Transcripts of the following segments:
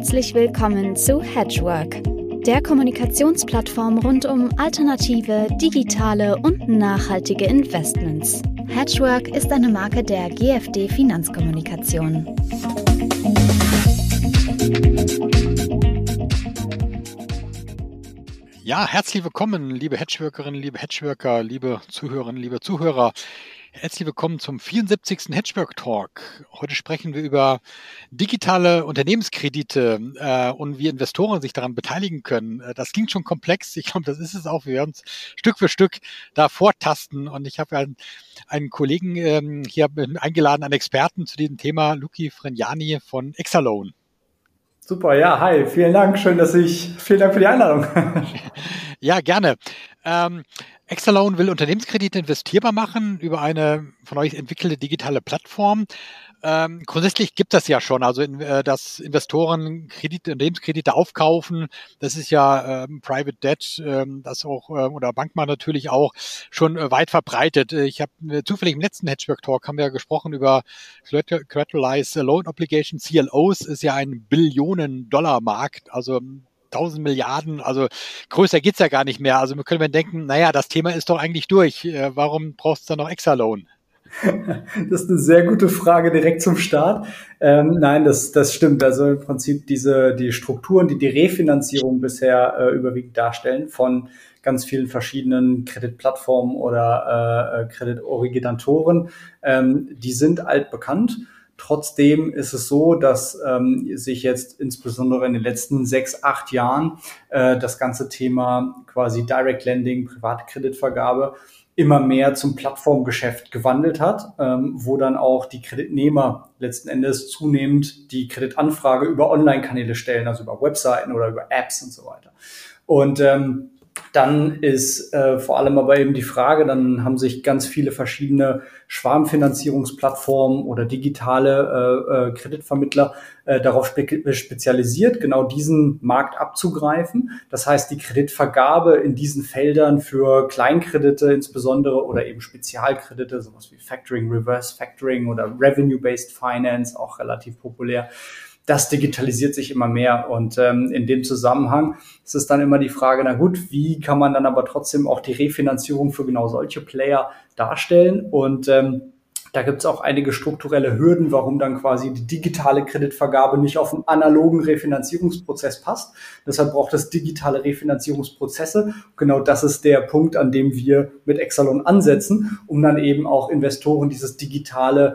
Herzlich willkommen zu Hedgework, der Kommunikationsplattform rund um alternative, digitale und nachhaltige Investments. Hedgework ist eine Marke der GFD Finanzkommunikation. Ja, herzlich willkommen, liebe Hedgeworkerinnen, liebe Hedgeworker, liebe Zuhörerinnen, liebe Zuhörer. Herzlich willkommen zum 74. Hedgework Talk. Heute sprechen wir über digitale Unternehmenskredite und wie Investoren sich daran beteiligen können. Das klingt schon komplex. Ich glaube, das ist es auch. Wir werden uns Stück für Stück da vortasten. Und ich habe einen Kollegen hier eingeladen, einen Experten zu diesem Thema, Luki Fregnani von Exaloan. Super, ja, hi, vielen Dank, vielen Dank für die Einladung. Ja, gerne. Exaloan will Unternehmenskredite investierbar machen über eine von euch entwickelte digitale Plattform. Grundsätzlich gibt das ja schon, also dass Investoren Unternehmenskredite aufkaufen, das ist ja Private Debt, das auch oder Bankmann natürlich auch schon weit verbreitet. Ich habe zufällig im letzten Hedgework Talk haben wir gesprochen über Collateralized Loan Obligation, CLOs ist ja ein Billionen-Dollar-Markt, also 1000 Milliarden, also größer geht's ja gar nicht mehr. Also wir können denken, naja, das Thema ist doch eigentlich durch. Warum brauchst du dann noch Exaloan? Das ist eine sehr gute Frage direkt zum Start. Nein, das stimmt. Also im Prinzip die Strukturen, die Refinanzierung bisher überwiegend darstellen von ganz vielen verschiedenen Kreditplattformen oder Kreditoriginatoren, die sind altbekannt. Trotzdem ist es so, dass sich jetzt insbesondere in den letzten 6, 8 Jahren das ganze Thema quasi Direct Lending, private Kreditvergabe immer mehr zum Plattformgeschäft gewandelt hat, wo dann auch die Kreditnehmer letzten Endes zunehmend die Kreditanfrage über Online-Kanäle stellen, also über Webseiten oder über Apps und so weiter. Und dann ist vor allem aber eben die Frage, dann haben sich ganz viele verschiedene Schwarmfinanzierungsplattformen oder digitale Kreditvermittler darauf spezialisiert, genau diesen Markt abzugreifen. Das heißt, die Kreditvergabe in diesen Feldern für Kleinkredite insbesondere oder eben Spezialkredite, sowas wie Factoring, Reverse Factoring oder Revenue-Based Finance, auch relativ populär. Das digitalisiert sich immer mehr und in dem Zusammenhang ist es dann immer die Frage, na gut, wie kann man dann aber trotzdem auch die Refinanzierung für genau solche Player darstellen und da gibt es auch einige strukturelle Hürden, warum dann quasi die digitale Kreditvergabe nicht auf einen analogen Refinanzierungsprozess passt. Deshalb braucht es digitale Refinanzierungsprozesse. Genau das ist der Punkt, an dem wir mit Exaloan ansetzen, um dann eben auch Investoren dieses digitale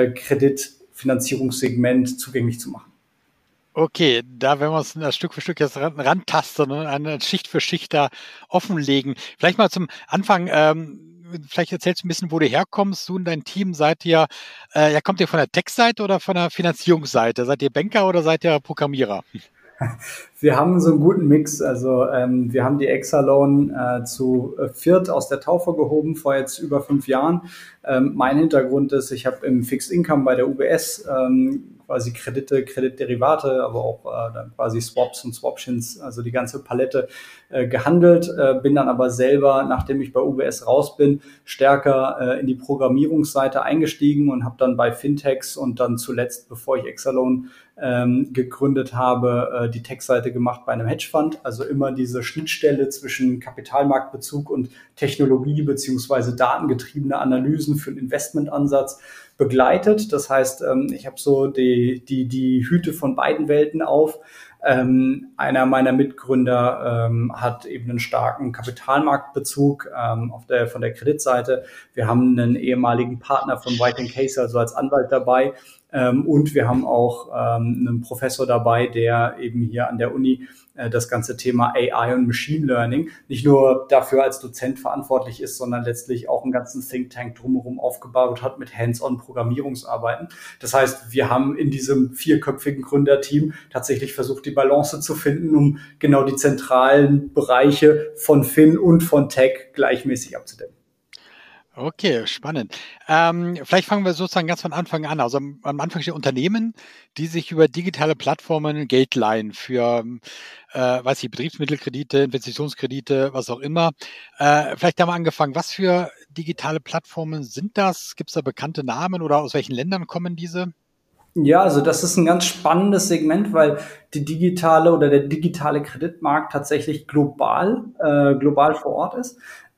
Kreditfinanzierungssegment zugänglich zu machen. Okay, da werden wir uns das Stück für Stück jetzt rantasten und eine Schicht für Schicht da offenlegen. Vielleicht mal zum Anfang, vielleicht erzählst du ein bisschen, wo du herkommst. Du und dein Team seid ihr, kommt ihr von der Tech-Seite oder von der Finanzierungsseite? Seid ihr Banker oder seid ihr Programmierer? Wir haben so einen guten Mix. Also wir haben die Exaloan zu viert aus der Taufe gehoben vor jetzt über 5 Jahren. Mein Hintergrund ist, ich habe im Fixed Income bei der UBS quasi Kredite, Kreditderivate, aber auch dann quasi Swaps und Swaptions, also die ganze Palette gehandelt, bin dann aber selber, nachdem ich bei UBS raus bin, stärker in die Programmierungsseite eingestiegen und habe dann bei Fintechs und dann zuletzt, bevor ich Exaloan gegründet habe, die Tech-Seite gemacht bei einem Hedgefonds, also immer diese Schnittstelle zwischen Kapitalmarktbezug und Technologie beziehungsweise datengetriebene Analysen für einen Investmentansatz begleitet. Das heißt, ich habe so die Hüte von beiden Welten auf. Einer meiner Mitgründer hat eben einen starken Kapitalmarktbezug von der Kreditseite. Wir haben einen ehemaligen Partner von White & Case, also als Anwalt dabei. Und wir haben auch einen Professor dabei, der eben hier an der Uni das ganze Thema AI und Machine Learning nicht nur dafür als Dozent verantwortlich ist, sondern letztlich auch einen ganzen Think Tank drumherum aufgebaut hat mit Hands-on-Programmierungsarbeiten. Das heißt, wir haben in diesem 4-köpfigen Gründerteam tatsächlich versucht, die Balance zu finden, um genau die zentralen Bereiche von Fin und von Tech gleichmäßig abzudecken. Okay, spannend. Vielleicht fangen wir sozusagen ganz von Anfang an. Also am Anfang stehen Unternehmen, die sich über digitale Plattformen Geld leihen für, Betriebsmittelkredite, Investitionskredite, was auch immer. Vielleicht haben wir angefangen. Was für digitale Plattformen sind das? Gibt es da bekannte Namen oder aus welchen Ländern kommen diese? Ja, also das ist ein ganz spannendes Segment, weil die digitale oder der digitale Kreditmarkt tatsächlich global vor Ort ist.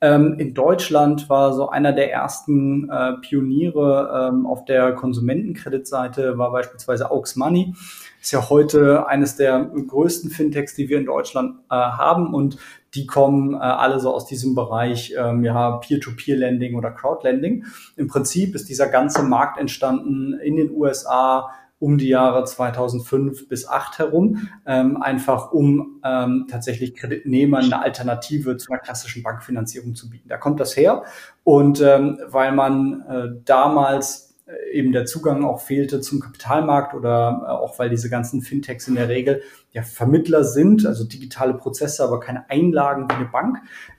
In Deutschland war so einer der ersten Pioniere auf der Konsumentenkreditseite war beispielsweise Aux Money. Ist ja heute eines der größten Fintechs, die wir in Deutschland haben, und die kommen alle so aus diesem Bereich Peer-to-Peer-Lending oder Crowdlending. Im Prinzip ist dieser ganze Markt entstanden in den USA um die Jahre 2005 bis 2008 herum, einfach um tatsächlich Kreditnehmern eine Alternative zu einer klassischen Bankfinanzierung zu bieten. Da kommt das her, und weil man damals eben der Zugang auch fehlte zum Kapitalmarkt oder auch weil diese ganzen Fintechs in der Regel ja Vermittler sind, also digitale Prozesse, aber keine Einlagen wie eine Bank,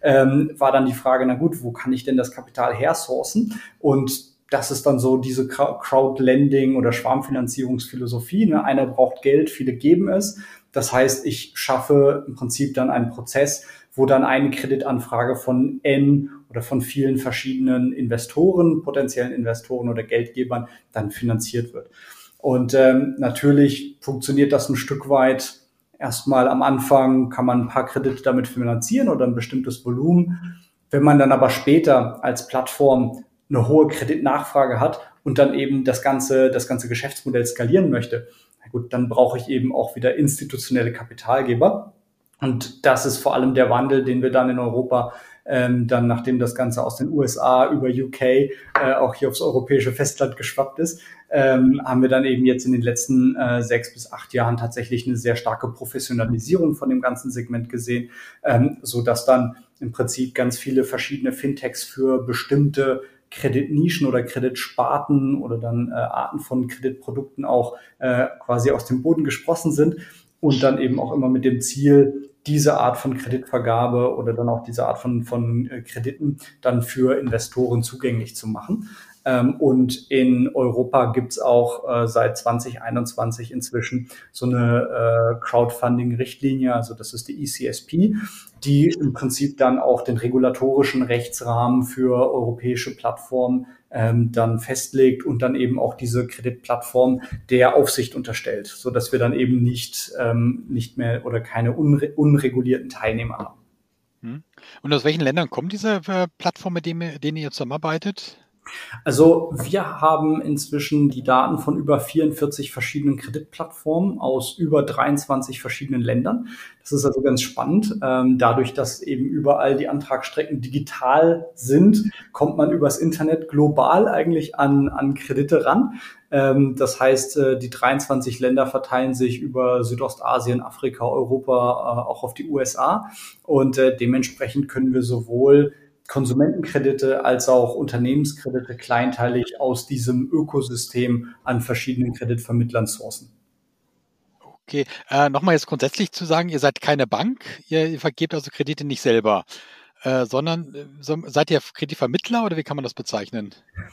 war dann die Frage, na gut, wo kann ich denn das Kapital hersourcen? Und das ist dann so diese Crowdlending oder Schwarmfinanzierungsphilosophie. Ne? Einer braucht Geld, viele geben es. Das heißt, ich schaffe im Prinzip dann einen Prozess, wo dann eine Kreditanfrage von N oder von vielen verschiedenen Investoren, potenziellen Investoren oder Geldgebern dann finanziert wird. Und natürlich funktioniert das ein Stück weit. Erstmal am Anfang kann man ein paar Kredite damit finanzieren oder ein bestimmtes Volumen. Wenn man dann aber später als Plattform eine hohe Kreditnachfrage hat und dann eben das ganze Geschäftsmodell skalieren möchte, na gut, dann brauche ich eben auch wieder institutionelle Kapitalgeber. Und das ist vor allem der Wandel, den wir dann in Europa dann, nachdem das Ganze aus den USA über UK auch hier aufs europäische Festland geschwappt ist, haben wir dann eben jetzt in den letzten 6 bis 8 Jahren tatsächlich eine sehr starke Professionalisierung von dem ganzen Segment gesehen, so dass dann im Prinzip ganz viele verschiedene Fintechs für bestimmte Kreditnischen oder Kreditsparten oder dann Arten von Kreditprodukten auch quasi aus dem Boden gesprossen sind und dann eben auch immer mit dem Ziel, diese Art von Kreditvergabe oder dann auch diese Art von Krediten dann für Investoren zugänglich zu machen. Und in Europa gibt's auch seit 2021 inzwischen so eine Crowdfunding-Richtlinie, also das ist die ECSP, die im Prinzip dann auch den regulatorischen Rechtsrahmen für europäische Plattformen dann festlegt und dann eben auch diese Kreditplattform der Aufsicht unterstellt, so dass wir dann eben nicht mehr oder keine unregulierten Teilnehmer haben. Und aus welchen Ländern kommen diese Plattformen, mit denen ihr zusammenarbeitet? Also wir haben inzwischen die Daten von über 44 verschiedenen Kreditplattformen aus über 23 verschiedenen Ländern. Das ist also ganz spannend. Dadurch, dass eben überall die Antragsstrecken digital sind, kommt man übers Internet global eigentlich an Kredite ran. Das heißt, die 23 Länder verteilen sich über Südostasien, Afrika, Europa, auch auf die USA. Und dementsprechend können wir sowohl Konsumentenkredite als auch Unternehmenskredite kleinteilig aus diesem Ökosystem an verschiedenen Kreditvermittlern sourcen. Okay, nochmal jetzt grundsätzlich zu sagen, ihr seid keine Bank, ihr vergebt also Kredite nicht selber, sondern seid ihr Kreditvermittler oder wie kann man das bezeichnen?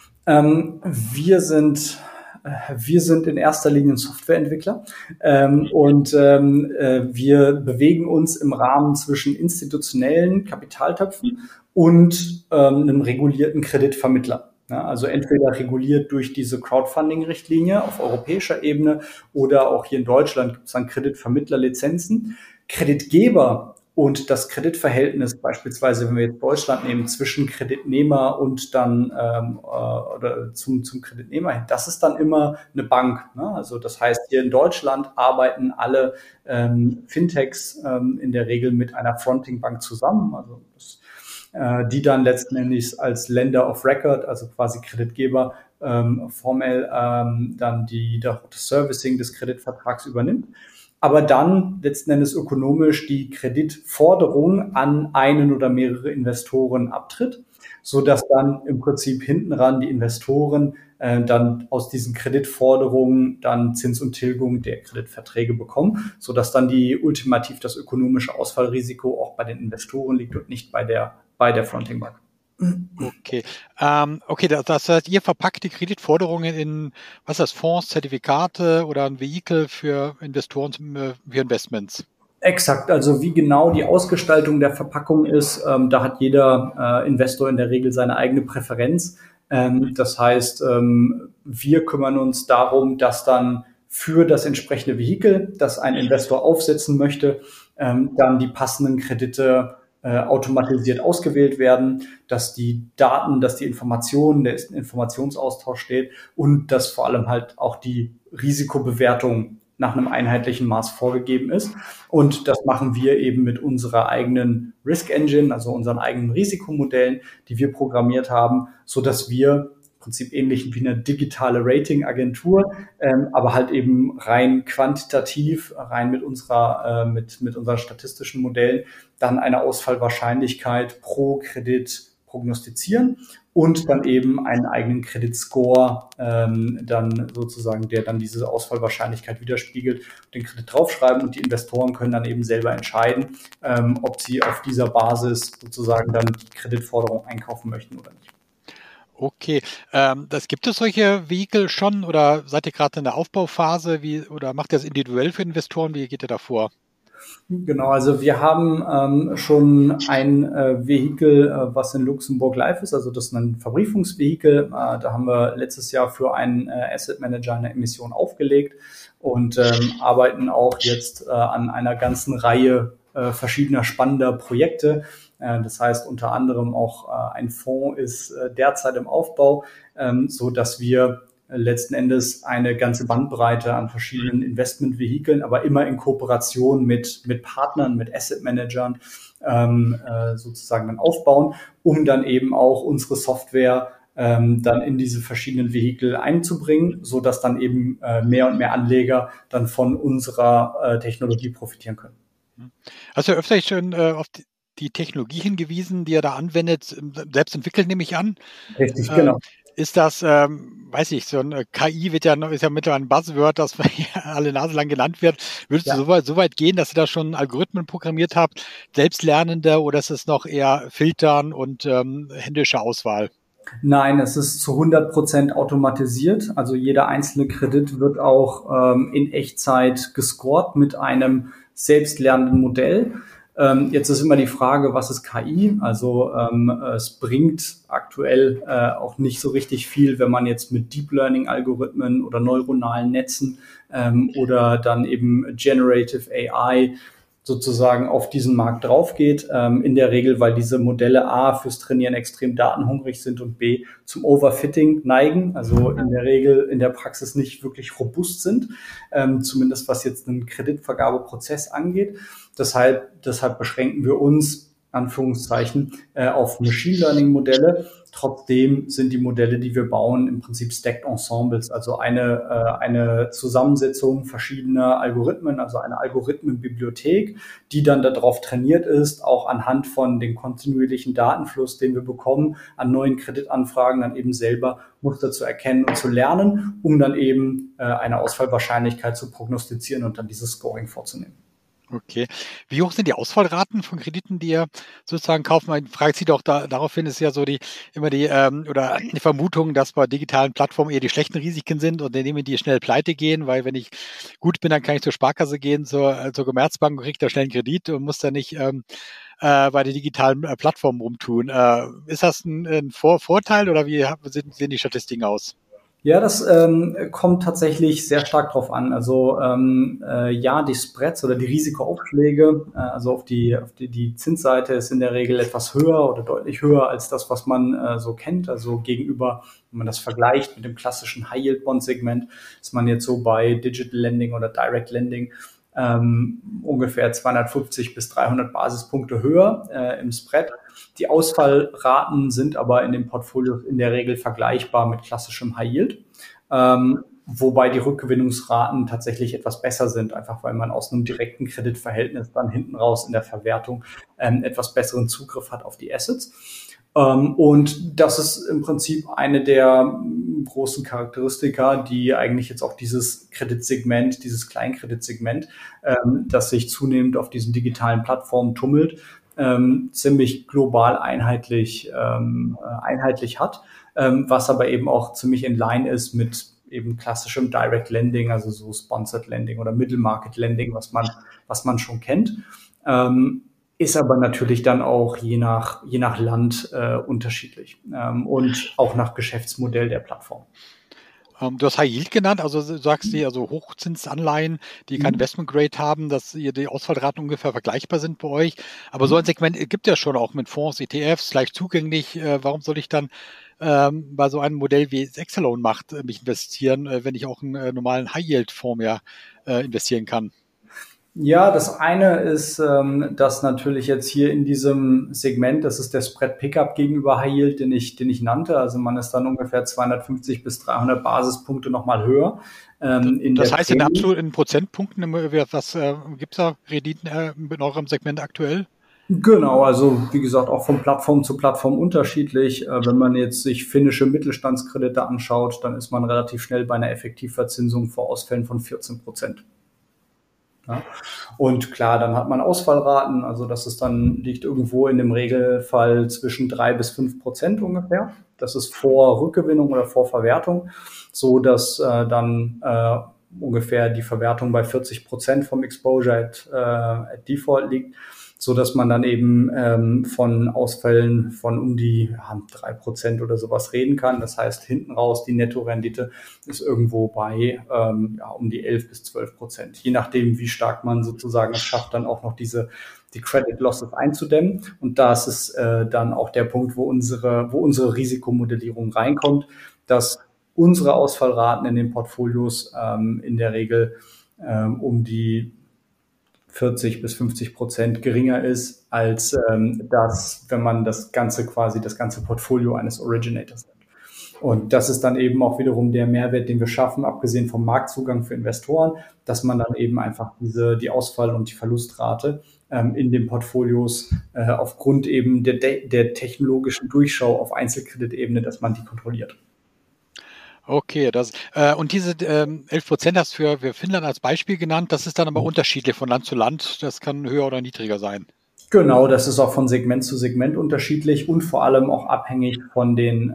Wir sind in erster Linie Softwareentwickler und wir bewegen uns im Rahmen zwischen institutionellen Kapitaltöpfen und einem regulierten Kreditvermittler. Ja, also entweder reguliert durch diese Crowdfunding-Richtlinie auf europäischer Ebene oder auch hier in Deutschland gibt es dann Kreditvermittlerlizenzen. Kreditgeber und das Kreditverhältnis beispielsweise, wenn wir jetzt Deutschland nehmen, zwischen Kreditnehmer und dann oder zum Kreditnehmer hin, das ist dann immer eine Bank. Ne? Also das heißt, hier in Deutschland arbeiten alle Fintechs in der Regel mit einer Fronting-Bank zusammen. Also die dann letzten Endes als Lender of Record, also quasi Kreditgeber, formell dann das Servicing des Kreditvertrags übernimmt, aber dann letzten Endes ökonomisch die Kreditforderung an einen oder mehrere Investoren abtritt, so dass dann im Prinzip hinten ran die Investoren dann aus diesen Kreditforderungen dann Zins und Tilgung der Kreditverträge bekommen, so dass dann ultimativ das ökonomische Ausfallrisiko auch bei den Investoren liegt und nicht bei der Fronting Bank. Okay. Okay, das heißt, ihr verpackt die Kreditforderungen in, was ist das, Fonds, Zertifikate oder ein Vehikel für Investoren, für Investments? Exakt, also wie genau die Ausgestaltung der Verpackung ist, da hat jeder Investor in der Regel seine eigene Präferenz. Das heißt, wir kümmern uns darum, dass dann für das entsprechende Vehikel, das ein Investor aufsetzen möchte, dann die passenden Kredite automatisiert ausgewählt werden, dass die Daten, dass die Informationen, der Informationsaustausch steht und dass vor allem halt auch die Risikobewertung nach einem einheitlichen Maß vorgegeben ist. Und das machen wir eben mit unserer eigenen Risk Engine, also unseren eigenen Risikomodellen, die wir programmiert haben, so dass wir im Prinzip ähnlich wie eine digitale Ratingagentur, aber halt eben rein quantitativ, rein mit unseren statistischen Modellen, dann eine Ausfallwahrscheinlichkeit pro Kredit prognostizieren und dann eben einen eigenen Kreditscore dann sozusagen, der dann diese Ausfallwahrscheinlichkeit widerspiegelt, den Kredit draufschreiben und die Investoren können dann eben selber entscheiden, ob sie auf dieser Basis sozusagen dann die Kreditforderung einkaufen möchten oder nicht. Okay, gibt es solche Vehikel schon oder seid ihr gerade in der Aufbauphase oder macht ihr das individuell für Investoren? Wie geht ihr da vor? Genau, also wir haben schon ein Vehikel, was in Luxemburg live ist, also das ist ein Verbriefungsvehikel. Da haben wir letztes Jahr für einen Asset Manager eine Emission aufgelegt und arbeiten auch jetzt an einer ganzen Reihe verschiedener spannender Projekte. Das heißt unter anderem auch ein Fonds ist derzeit im Aufbau, so dass wir letzten Endes eine ganze Bandbreite an verschiedenen Investmentvehikeln, aber immer in Kooperation mit Partnern, mit Asset Managern sozusagen dann aufbauen, um dann eben auch unsere Software dann in diese verschiedenen Vehikel einzubringen, so dass dann eben mehr und mehr Anleger dann von unserer Technologie profitieren können. Hast du öfter schon auf die Technologie hingewiesen, die ihr da anwendet, selbst entwickelt, nehme ich an? Richtig, genau. Ist das, weiß ich, so ein KI ist ja mittlerweile ein Buzzword, das alle Nase lang genannt wird. Würdest du so weit gehen, dass ihr da schon Algorithmen programmiert habt, Selbstlernende, oder ist es noch eher Filtern und händische Auswahl? Nein, es ist zu 100% automatisiert. Also jeder einzelne Kredit wird auch in Echtzeit gescored mit einem selbstlernenden Modell. Jetzt ist immer die Frage, was ist KI? Also es bringt aktuell auch nicht so richtig viel, wenn man jetzt mit Deep Learning Algorithmen oder neuronalen Netzen oder dann eben Generative AI sozusagen auf diesen Markt drauf geht. In der Regel, weil diese Modelle A fürs Trainieren extrem datenhungrig sind und B zum Overfitting neigen, also in der Regel in der Praxis nicht wirklich robust sind, zumindest was jetzt einen Kreditvergabeprozess angeht. Deshalb beschränken wir uns, Anführungszeichen, auf Machine Learning Modelle. Trotzdem sind die Modelle, die wir bauen, im Prinzip Stacked Ensembles, also eine Zusammensetzung verschiedener Algorithmen, also eine Algorithmenbibliothek, die dann darauf trainiert ist, auch anhand von dem kontinuierlichen Datenfluss, den wir bekommen, an neuen Kreditanfragen dann eben selber Muster zu erkennen und zu lernen, um dann eben eine Ausfallwahrscheinlichkeit zu prognostizieren und dann dieses Scoring vorzunehmen. Okay. Wie hoch sind die Ausfallraten von Krediten, die ihr sozusagen kauft? Meine Frage zieht auch darauf hin, ist ja so die Vermutung, dass bei digitalen Plattformen eher die schlechten Risiken sind und indem die schnell pleite gehen, weil wenn ich gut bin, dann kann ich zur Sparkasse gehen, zur Commerzbank und kriege da schnell einen Kredit und muss da nicht bei den digitalen Plattformen rumtun. Ist das ein Vorteil oder wie sehen die Statistiken aus? Ja, das kommt tatsächlich sehr stark drauf an. Also ja, die Spreads oder die Risikoaufschläge, also auf die Zinsseite ist in der Regel etwas höher oder deutlich höher als das, was man so kennt. Also gegenüber, wenn man das vergleicht mit dem klassischen High-Yield-Bond-Segment, ist man jetzt so bei Digital Lending oder Direct Lending ungefähr 250 bis 300 Basispunkte höher im Spread. Die Ausfallraten sind aber in den Portfolios in der Regel vergleichbar mit klassischem High Yield, wobei die Rückgewinnungsraten tatsächlich etwas besser sind, einfach weil man aus einem direkten Kreditverhältnis dann hinten raus in der Verwertung etwas besseren Zugriff hat auf die Assets. Und das ist im Prinzip eine der großen Charakteristika, die eigentlich jetzt auch dieses Kreditsegment, dieses Kleinkreditsegment, das sich zunehmend auf diesen digitalen Plattformen tummelt, ziemlich global einheitlich hat, was aber eben auch ziemlich in line ist mit eben klassischem Direct Lending, also so Sponsored Lending oder Middle Market Lending, was man schon kennt. ist aber natürlich dann auch je nach Land unterschiedlich und auch nach Geschäftsmodell der Plattform. Du hast High Yield genannt, also du sagst die, also Hochzinsanleihen, die kein Investment Grade haben, dass die Ausfallraten ungefähr vergleichbar sind bei euch. Aber so ein Segment gibt es ja schon auch mit Fonds, ETFs, leicht zugänglich. Warum soll ich dann bei so einem Modell, wie es Excelone macht, mich investieren, wenn ich auch einen normalen High Yield Fonds mehr investieren kann? Ja, das eine ist, dass natürlich jetzt hier in diesem Segment, das ist der Spread Pickup gegenüber High Yield, den ich nannte. Also man ist dann ungefähr 250 bis 300 Basispunkte nochmal höher. Das heißt in Prozentpunkten, was gibt es da Renditen in eurem Segment aktuell? Genau, also wie gesagt, auch von Plattform zu Plattform unterschiedlich. Wenn man jetzt sich finnische Mittelstandskredite anschaut, dann ist man relativ schnell bei einer Effektivverzinsung vor Ausfällen von 14%. Ja. Und klar, dann hat man Ausfallraten, also liegt irgendwo in dem Regelfall zwischen 3 bis 5% ungefähr. Das ist vor Rückgewinnung oder vor Verwertung, so dass dann ungefähr die Verwertung bei 40% vom Exposure at Default liegt, so dass man dann eben von Ausfällen von um die 3% oder sowas reden kann. Das heißt, hinten raus die Nettorendite ist irgendwo bei um die 11 bis 12%, je nachdem, wie stark man sozusagen es schafft, dann auch noch die Credit Losses einzudämmen. Und da ist es dann auch der Punkt, wo unsere Risikomodellierung reinkommt, dass unsere Ausfallraten in den Portfolios in der Regel um die 40 bis 50% geringer ist, als das, wenn man das ganze Portfolio eines Originators nimmt. Und das ist dann eben auch wiederum der Mehrwert, den wir schaffen, abgesehen vom Marktzugang für Investoren, dass man dann eben einfach die Ausfall- und die Verlustrate in den Portfolios aufgrund eben der technologischen Durchschau auf Einzelkreditebene, dass man die kontrolliert. Okay, und diese 11% hast du für Finnland als Beispiel genannt. Das ist dann aber unterschiedlich von Land zu Land. Das kann höher oder niedriger sein. Genau, das ist auch von Segment zu Segment unterschiedlich und vor allem auch abhängig von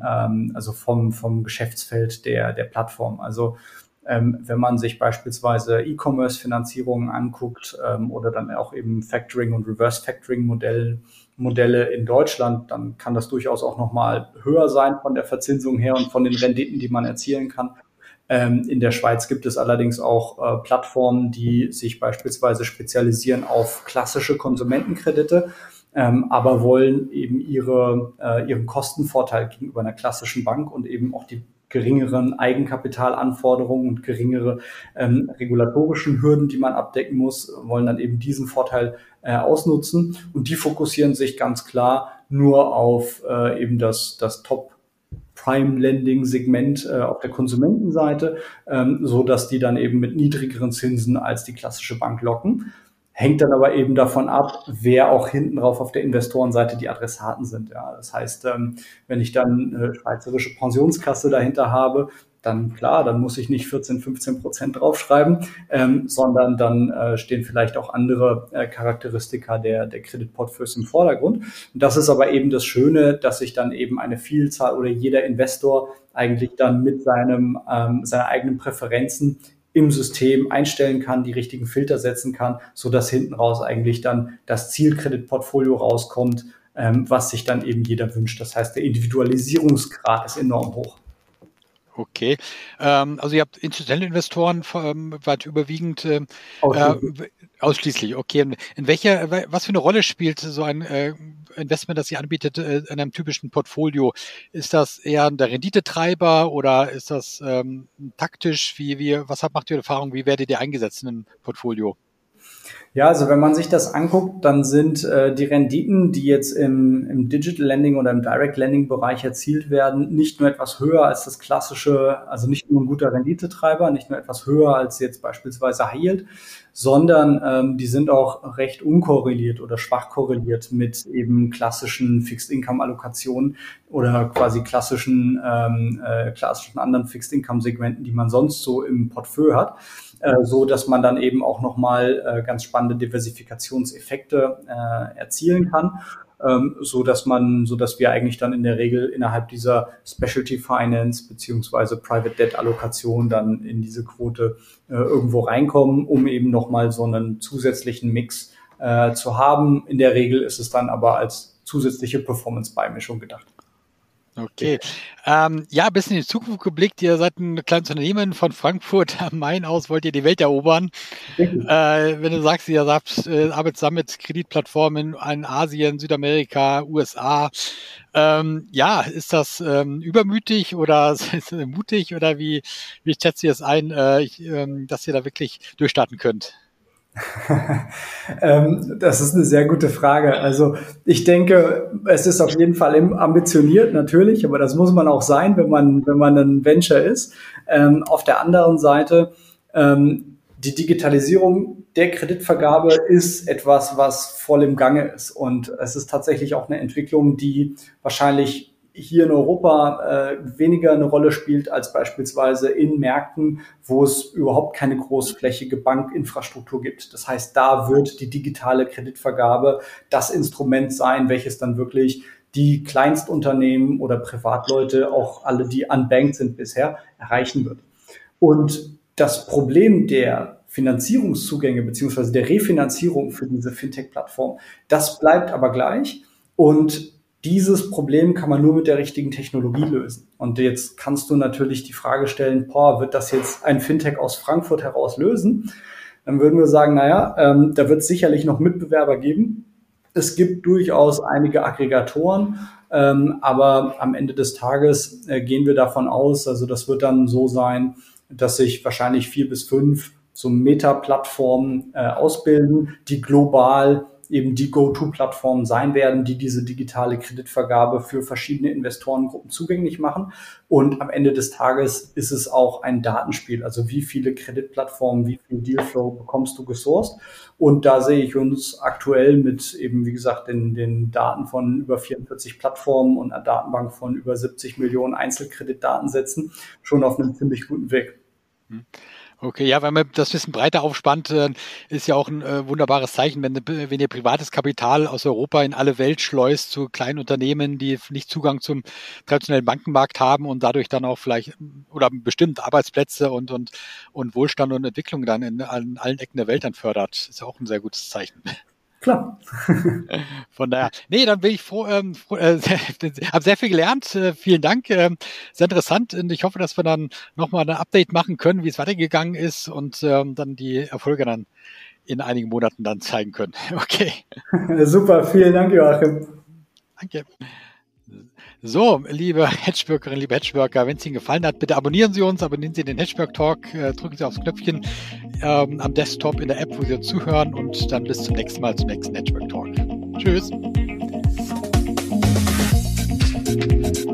vom Geschäftsfeld der Plattform. Also wenn man sich beispielsweise E-Commerce-Finanzierungen anguckt oder dann auch eben Factoring und Reverse Factoring Modelle in Deutschland, dann kann das durchaus auch nochmal höher sein von der Verzinsung her und von den Renditen, die man erzielen kann. In der Schweiz gibt es allerdings auch Plattformen, die sich beispielsweise spezialisieren auf klassische Konsumentenkredite, aber wollen eben ihren Kostenvorteil gegenüber einer klassischen Bank und eben auch die geringeren Eigenkapitalanforderungen und geringere regulatorischen Hürden, die man abdecken muss, wollen dann eben diesen Vorteil ausnutzen. Und die fokussieren sich ganz klar nur auf eben das Top-Prime-Lending-Segment auf der Konsumentenseite, so dass die dann eben mit niedrigeren Zinsen als die klassische Bank locken. Hängt dann aber eben davon ab, wer auch hinten drauf auf der Investorenseite die Adressaten sind. Ja, das heißt, wenn ich dann eine schweizerische Pensionskasse dahinter habe, dann klar, dann muss ich nicht 14-15% draufschreiben, sondern dann stehen vielleicht auch andere Charakteristika der Kreditportfolios im Vordergrund. Und das ist aber eben das Schöne, dass sich dann eben eine Vielzahl oder jeder Investor eigentlich dann mit seinen eigenen Präferenzen im System einstellen kann, die richtigen Filter setzen kann, so dass hinten raus eigentlich dann das Zielkreditportfolio rauskommt, was sich dann eben jeder wünscht. Das heißt, der Individualisierungsgrad ist enorm hoch. Okay, also ihr habt institutionelle Investoren weit überwiegend ausschließlich. Okay, was für eine Rolle spielt so ein Investment, das ihr anbietet, in einem typischen Portfolio? Ist das eher der Renditetreiber oder ist das taktisch? Was macht ihr Erfahrung? Wie werdet ihr eingesetzt in einem Portfolio? Ja, also wenn man sich das anguckt, dann sind die Renditen, die jetzt im Digital Lending oder im Direct Lending Bereich erzielt werden, nicht nur etwas höher als das klassische, also nicht nur ein guter Renditetreiber, nicht nur etwas höher als jetzt beispielsweise High Yield, sondern die sind auch recht unkorreliert oder schwach korreliert mit eben klassischen Fixed Income Allokationen oder quasi klassischen anderen Fixed Income Segmenten, die man sonst so im Portfolio hat, so dass man dann eben auch nochmal ganz spannende Diversifikationseffekte erzielen kann, so dass wir eigentlich dann in der Regel innerhalb dieser Specialty Finance beziehungsweise Private Debt Allokation dann in diese Quote irgendwo reinkommen, um eben nochmal so einen zusätzlichen Mix zu haben. In der Regel ist es dann aber als zusätzliche Performance-Beimischung gedacht. Okay. Ein bisschen in die Zukunft geblickt. Ihr seid ein kleines Unternehmen von Frankfurt am Main aus, wollt ihr die Welt erobern. Wenn du sagst, ihr arbeitet zusammen mit Kreditplattformen in Asien, Südamerika, USA. Ist das übermütig oder ist es mutig oder wie schätzt ihr es ein, dass ihr da wirklich durchstarten könnt? Das ist eine sehr gute Frage. Also ich denke, es ist auf jeden Fall ambitioniert, natürlich, aber das muss man auch sein, wenn man ein Venture ist. Auf der anderen Seite, die Digitalisierung der Kreditvergabe ist etwas, was voll im Gange ist. Und es ist tatsächlich auch eine Entwicklung, die wahrscheinlich hier in Europa weniger eine Rolle spielt als beispielsweise in Märkten, wo es überhaupt keine großflächige Bankinfrastruktur gibt. Das heißt, da wird die digitale Kreditvergabe das Instrument sein, welches dann wirklich die Kleinstunternehmen oder Privatleute, auch alle, die unbanked sind bisher, erreichen wird. Und das Problem der Finanzierungszugänge beziehungsweise der Refinanzierung für diese Fintech-Plattform, das bleibt aber gleich. Und dieses Problem kann man nur mit der richtigen Technologie lösen. Und jetzt kannst du natürlich die Frage stellen, wird das jetzt ein Fintech aus Frankfurt heraus lösen? Dann würden wir sagen, da wird es sicherlich noch Mitbewerber geben. Es gibt durchaus einige Aggregatoren, aber am Ende des Tages gehen wir davon aus, also das wird dann so sein, dass sich wahrscheinlich 4 bis 5 so Meta-Plattformen ausbilden, die global eben die Go-To-Plattformen sein werden, die diese digitale Kreditvergabe für verschiedene Investorengruppen zugänglich machen. Und am Ende des Tages ist es auch ein Datenspiel. Also wie viele Kreditplattformen, wie viel Dealflow bekommst du gesourced? Und da sehe ich uns aktuell mit eben, wie gesagt, den Daten von über 44 Plattformen und einer Datenbank von über 70 Millionen Einzelkreditdatensätzen schon auf einem ziemlich guten Weg. Okay, ja, wenn man das ein bisschen breiter aufspannt, ist ja auch ein wunderbares Zeichen, wenn ihr privates Kapital aus Europa in alle Welt schleust zu kleinen Unternehmen, die nicht Zugang zum traditionellen Bankenmarkt haben und dadurch dann auch vielleicht oder bestimmt Arbeitsplätze und Wohlstand und Entwicklung dann an allen Ecken der Welt dann fördert. Ist ja auch ein sehr gutes Zeichen. Klar. Von daher, dann bin ich froh, habe sehr viel gelernt. Vielen Dank. Sehr interessant und ich hoffe, dass wir dann nochmal ein Update machen können, wie es weitergegangen ist und dann die Erfolge dann in einigen Monaten dann zeigen können. Okay. Super, vielen Dank, Joachim. Danke. So, liebe Hedgebürgerinnen, liebe Hedgebürger, wenn es Ihnen gefallen hat, bitte abonnieren Sie uns, abonnieren Sie den Hedgeburg Talk, drücken Sie aufs Knöpfchen am Desktop in der App, wo Sie uns zuhören und dann bis zum nächsten Mal, zum nächsten Hedgeburg Talk. Tschüss.